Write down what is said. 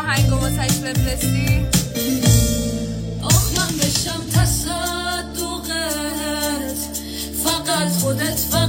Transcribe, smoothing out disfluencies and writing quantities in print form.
آهنگو واسش بفرستی؟ آخ من بشم تصدقت، فقط خودت